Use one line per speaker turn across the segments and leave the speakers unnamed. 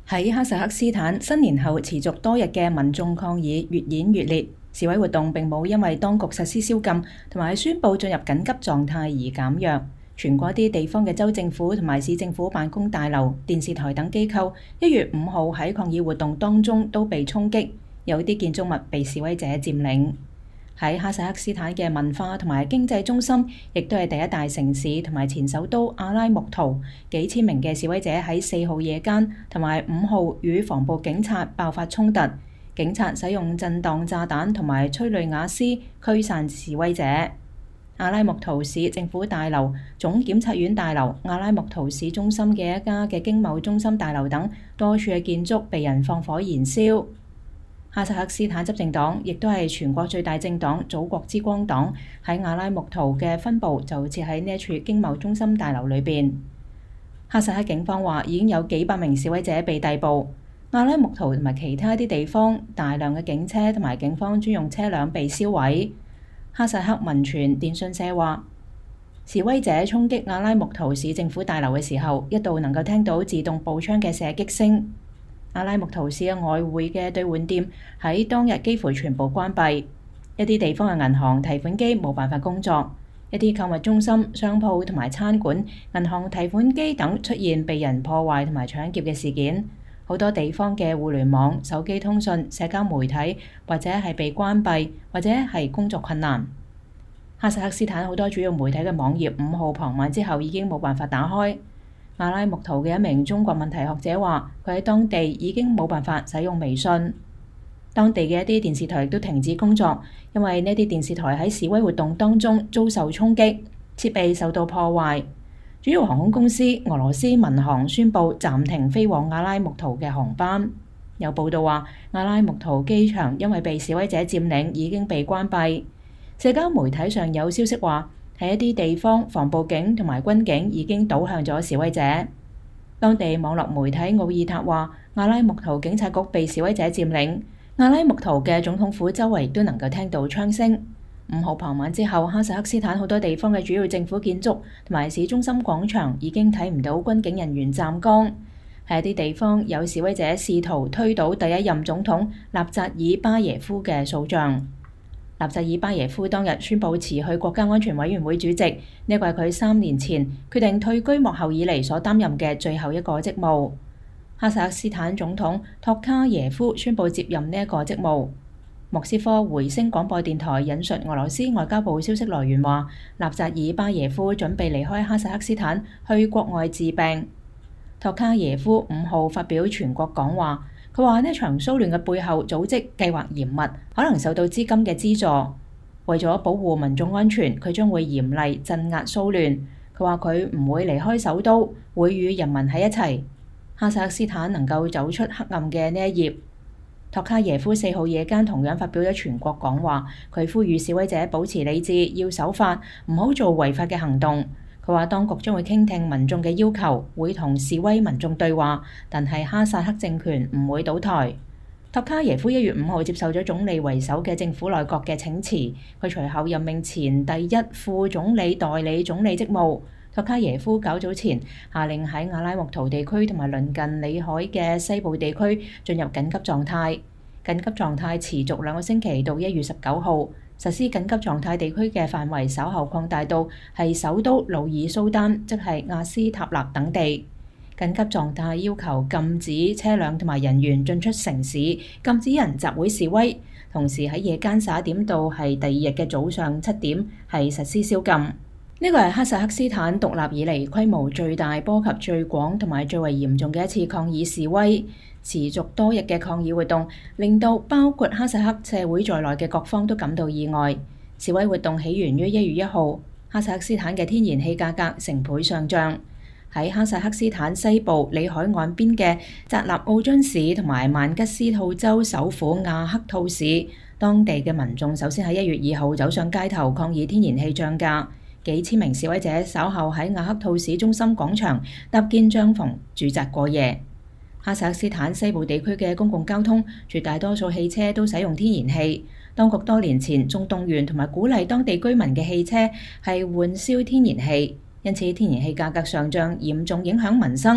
喺哈薩克斯坦，新年後持續多日嘅民眾抗議越演越烈，示威活動並冇因為當局實施宵禁同埋宣布進入緊急狀態而減弱。全國一啲地方嘅州政府同埋市政府辦公大樓、電視台等機構1月5號喺抗議活動當中都被衝擊，有啲建築物被示威者佔領。喺哈薩克斯坦嘅文化同埋經濟中心，亦都係第一大城市同埋前首都阿拉木圖，幾千名嘅示威者喺4號夜間同埋5號與防暴警察爆發衝突，警察使用震盪炸彈同埋催淚瓦斯驅散示威者。阿拉木圖市政府大樓、總檢察院大樓、阿拉木圖市中心嘅一家嘅經貿中心大樓等多處嘅建築被人放火燃燒。哈薩克斯坦執政黨亦都係全國最大政黨祖國之光黨，喺阿拉木圖嘅分部就設喺呢一處經貿中心大樓裏邊。哈薩克警方話已經有幾百名示威者被逮捕。阿拉木圖同埋其他啲地方大量嘅警車同埋警方專用車輛被燒毀。哈薩克文傳電訊社話，示威者衝擊阿拉木圖市政府大樓嘅時候，一度能夠聽到自動步槍嘅射擊聲。阿拉木圖市嘅外匯嘅兌換店喺當日幾乎全部關閉，一啲地方嘅銀行提款機冇辦法工作，一啲購物中心、商鋪同埋餐館、銀行提款機等出現被人破壞同埋搶劫嘅事件。好多地方嘅互聯網、手機通訊、社交媒體或者係被關閉，或者係工作困難。哈薩克斯坦好多主要媒體嘅網頁5號傍晚之後已經冇辦法打開。阿拉木圖嘅一名中國問題學者話，佢喺當地已經冇辦法使用微信。當地嘅一啲電視台亦都停止工作，因為呢啲電視台喺示威活動當中遭受衝擊，設備受到破壞。主要航空公司俄羅斯民航宣布暫停飛往阿拉木圖嘅航班。有報道話，阿拉木圖機場因為被示威者佔領已經被關閉。社交媒體上有消息話，喺一啲地方，防暴警同埋軍警已經倒向咗示威者。當地網絡媒體奧爾塔話，阿拉木圖警察局被示威者佔領。阿拉木圖嘅總統府周圍都能夠聽到槍聲。5號傍晚之後，哈薩克斯坦好多地方嘅主要政府建築同埋市中心廣場已經睇唔到軍警人員站崗。喺一啲地方，有示威者試圖推倒第一任總統納扎爾巴耶夫嘅塑像。納扎爾巴耶夫當日宣布辭去國家安全委員會主席，呢個係佢3年前決定退居幕後以嚟所擔任嘅最後一個職務。哈薩克斯坦總統托卡耶夫宣布接任呢一個職務。莫斯科回聲廣播電台引述俄羅斯外交部消息來源話，納扎爾巴耶夫準備離開哈薩克斯坦去國外治病。托卡耶夫5號發表全國講話。佢話呢場騷亂嘅背後組織計劃嚴密，可能受到資金嘅資助。為咗保護民眾安全，佢將會嚴厲鎮壓騷亂。佢話佢唔會離開首都，會與人民喺一齊。哈薩克斯坦能夠走出黑暗嘅呢一頁。托卡耶夫4號夜間同樣發表咗全國講話，佢呼籲示威者保持理智，要守法，唔好做違法嘅行動。佢話當局將會傾聽民眾嘅要求，會同示威民眾對話，但係哈薩克政權唔會倒台。托卡耶夫1月5號接受咗總理為首嘅政府內閣嘅請辭，佢隨後任命前第一副總理代理總理職務。托卡耶夫較早前下令喺阿拉木圖地區同埋鄰近裏海嘅西部地區進入緊急狀態。緊急狀態持續2個星期到1月19號。實施緊急狀態地區嘅範圍稍後擴大到係首都努爾蘇丹，即係亞斯塔納等地。緊急狀態要求禁止車輛同埋人員進出城市，禁止人集會示威，同時喺夜間11點到係第2日嘅早上7點係實施宵禁。呢個係哈薩克斯坦獨立以嚟規模最大、波及最廣同埋最為嚴重嘅一次抗議示威。持續多日嘅抗議活動，令到包括哈薩克社會在內嘅各方都感到意外。示威活動起源於1月1號，哈薩克斯坦嘅天然氣價格成倍上漲。喺哈薩克斯坦西部里海岸邊嘅扎納奧津市同埋曼吉斯吐州首府亞克吐市，當地嘅民眾首先喺1月2號走上街頭抗議天然氣漲價。幾千名示威者稍後喺亞克吐市中心廣場搭建帳篷駐紮過夜。哈薩克斯坦西部地區嘅公共交通絕大多數汽車都使用天然氣，當局多年前仲動員同埋鼓勵當地居民嘅汽車係換燒天然氣，因此天然氣價格上漲嚴重影響民生。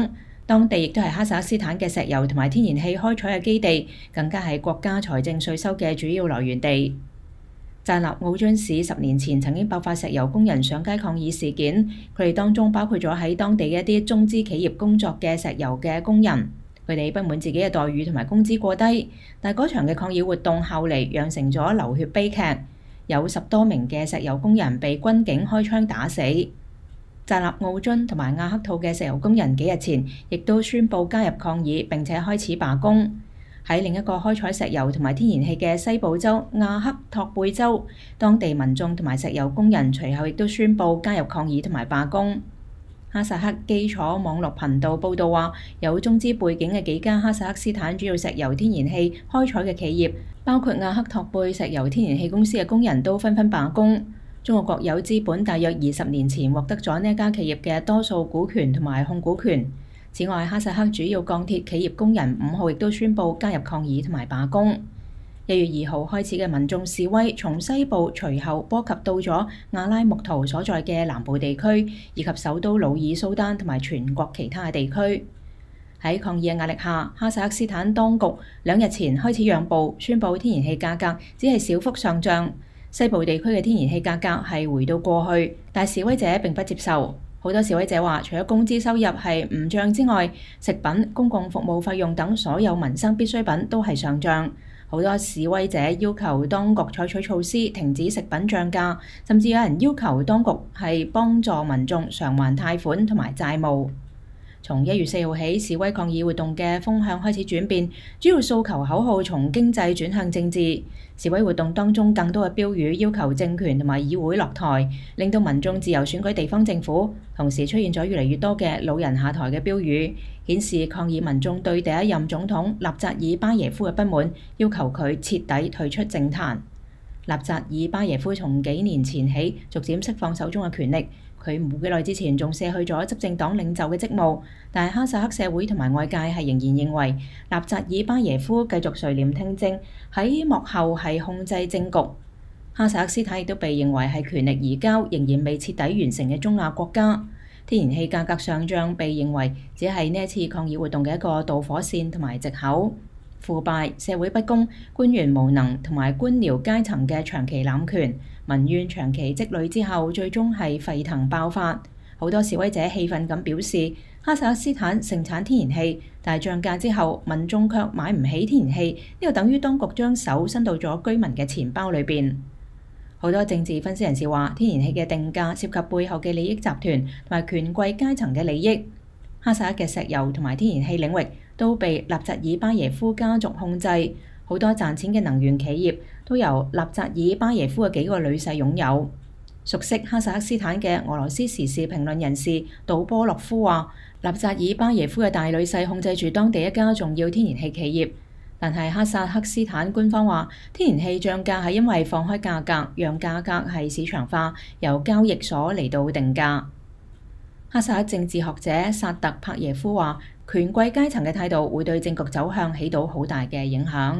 當地亦都係哈薩克斯坦嘅石油同埋天然氣開採嘅基地，更加係國家財政稅收嘅主要來源地。扎納奧津市10年前曾經爆發石油工人上街抗議事件，佢哋當中包括咗喺當地嘅一啲中資企業工作嘅石油嘅工人，佢哋不滿自己嘅待遇同埋工資過低，但係嗰場嘅抗議活動後嚟釀成咗流血悲劇，有10多名嘅石油工人被軍警開槍打死。扎納奧津同埋亞克吐嘅石油工人幾日前亦都宣布加入抗議，並且開始罷工。喺另一個開採石油同埋天然氣嘅西部州亞克托貝州，當地民眾同埋石油工人隨後亦都宣布加入抗議同埋罷工。哈薩克基礎網絡頻道報導話，有中資背景嘅幾家哈薩克斯坦主要石油天然氣開採嘅企業，包括亞克托貝石油天然氣公司嘅工人都紛紛罷工。中國國有資本大約20年前獲得咗呢一家企業嘅多數股權同埋控股權。此外，哈薩克主要鋼鐵企業工人5號亦都宣布加入抗議同埋罷工。1月2號開始嘅民眾示威，從西部隨後波及到咗阿拉木圖所在嘅南部地區，以及首都努爾蘇丹同埋全國其他嘅地區。喺抗議嘅壓力下，哈薩克斯坦當局2日前開始讓步，宣布天然氣價格只係小幅上漲。西部地區嘅天然氣價格係回到過去，但示威者並不接受。好多示威者話，除咗工資收入係唔漲之外，食品、公共服務費用等所有民生必需品都係上漲。好多示威者要求當局採取措施停止食品漲價，甚至有人要求當局係幫助民眾償還貸款同埋債務。從1月4號起，示威抗議活動嘅風向開始轉變，主要訴求口號從經濟轉向政治。示威活動當中更多嘅標語要求政權同埋議會落台，令到民眾自由選舉地方政府。同時出現咗越嚟越多嘅老人下台嘅標語，顯示抗議民眾對第一任總統納扎爾巴耶夫嘅不滿，要求佢徹底退出政壇。納扎爾巴耶夫從幾年前起逐漸釋放手中嘅權力。佢冇幾耐之前仲卸去咗執政黨領袖嘅職務，但係哈薩克社會同埋外界係仍然認為納扎爾巴耶夫繼續垂簾聽政，喺幕後係控制政局。哈薩克斯坦亦都被認為係權力移交仍然未徹底完成嘅中亞國家。天然氣價格上漲被認為只係呢一次抗議活動嘅一個導火線同埋藉口。腐敗、社會不公、官員無能同埋官僚階層嘅長期濫權，民怨長期積累之後，最終係沸騰爆發。好多示威者氣憤咁表示，哈薩克斯坦盛產天然氣，但係漲價之後，民眾卻買唔起天然氣，呢個等於當局將手伸到咗居民嘅錢包裏邊。好多政治分析人士話，天然氣嘅定價涉及背後嘅利益集團同埋權貴階層嘅利益。哈薩克嘅石油同埋天然氣領域都被納扎爾巴耶夫家族控制，好多賺錢嘅能源企業都由納扎爾巴耶夫嘅幾個女婿擁有。熟悉哈薩克斯坦嘅俄羅斯時事評論人士杜波洛夫話，納扎爾巴耶夫嘅大女婿控制住當地一家重要天然氣企業，但係哈薩克斯坦官方話，天然氣漲價係因為放開價格，讓價格係市場化，由交易所嚟到定價。哈薩克政治學者薩特帕耶夫話，權貴階層嘅態度會對政局走向起到好大嘅影響。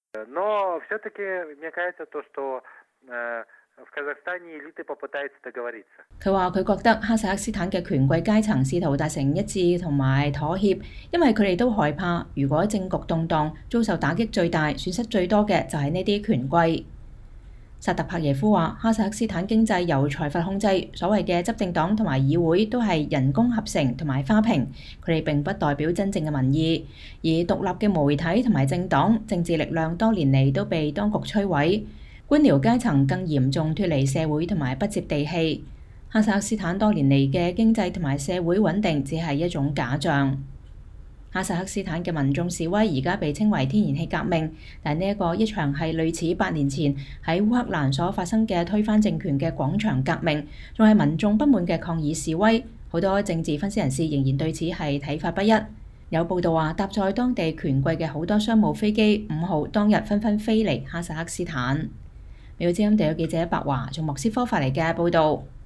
佢話佢覺得哈薩克斯坦嘅權貴階層試圖達成一致同埋妥協，因為佢哋都害怕，如果政局動盪，遭受打擊最大、損失最多嘅就係呢啲權貴。薩特帕耶夫話，哈薩克斯坦經濟由財閥控制，所謂嘅執政黨同埋議會都係人工合成同埋花瓶，佢哋並不代表真正嘅民意。而獨立嘅媒體同埋政黨、政治力量多年嚟都被當局摧毀，官僚階層更嚴重脫離社會同埋不接地氣。哈薩克斯坦多年嚟嘅經濟同埋社會穩定只係一種假象。哈薩克斯坦嘅民眾示威而家被稱為天然氣革命，但呢一場係類似8年前喺烏克蘭所發生嘅推翻政權嘅廣場革命，仲係民眾不滿嘅抗議示威。好多政治分析人士仍然對此係睇法不一。有報道話，搭載當地權貴嘅好多商務飛機5號當日紛紛飛離哈薩克斯坦。美國之音地有記者白華從莫斯科發嚟嘅報導。